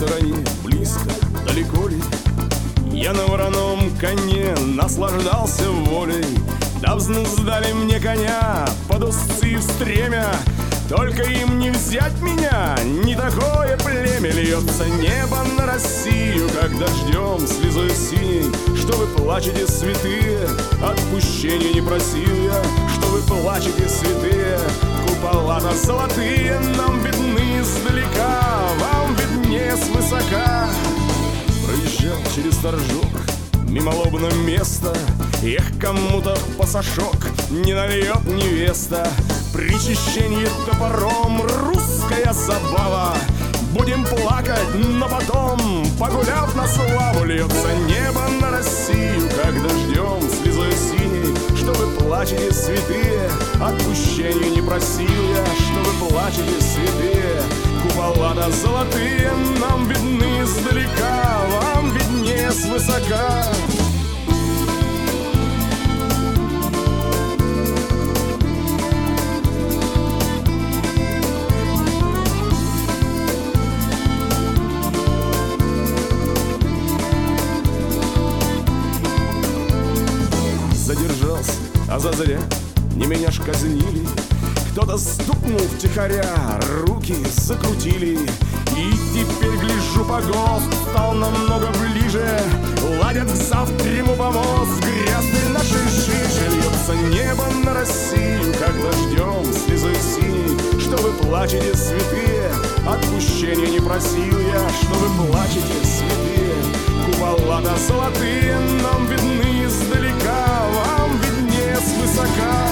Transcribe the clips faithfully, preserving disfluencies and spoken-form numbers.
стороне, близко, далеко ли? Я на вороном коне наслаждался волей. Да взнуздали мне коня под узцы и в стремя. Только им не взять меня, не такое племя. Льется небо на Россию, как дождем слезой синей. Что вы плачете, святые, отпущения не просил я. Что вы плачете, святые, купола-то золотые нам видны издалека, вам виднее свысока. Проезжал через торжок, мимо лобно место. Эх, кому-то пасашок не нальет невеста. Причащение топором, русская забава. Будем плакать, но потом, погуляв на славу, льется небо на Россию, как дождем слезой синей. Что вы плачете, святые, отпущения не просил я. Что вы плачете, святые, купола-то золотые нам видны издалека, вам виднее свысока. Задержался, а зазря, не меня ж казнили. Кто-то стукнул втихаря, руки закрутили. И теперь, гляжу, погост стал намного ближе. Ладят к завтраму помост, грязной нашей жижи. Льется небо на Россию, как дождем слезой синей. Что вы плачете, святые, отпущения не просил я. Что вы плачете, святые, купола-то золотые нам видны издалека, вам виднее свысока.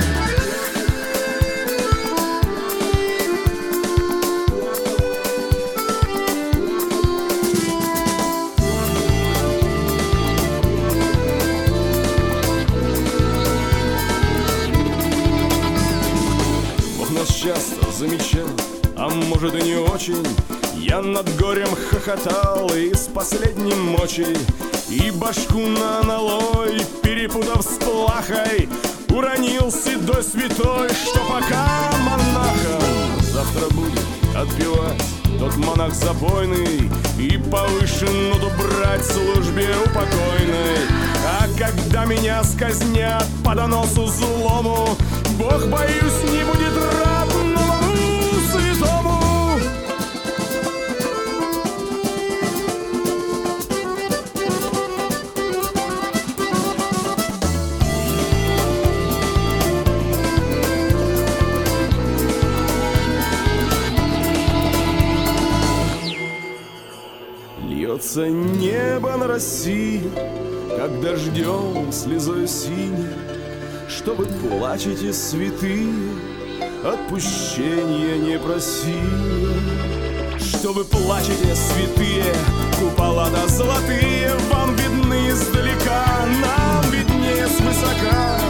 Бог нас часто замечал, а может и не очень. Я над горем хохотал из последней мочи. И башку на аналой, перепутав с плахой, уронил седой святой, что пока монахом завтра будет отпевать тот монах запойный и повыше ноду брать в службе упокойной. А когда меня сказнят по доносу злому, Бог, боюсь, не будет рад новому святому. Льется небо на Россию, как дождем слезой синей. Что вы плачете, святые, отпущения не просили. Что вы плачете, святые, купола-то золотые вам видны издалека, нам виднее свысока.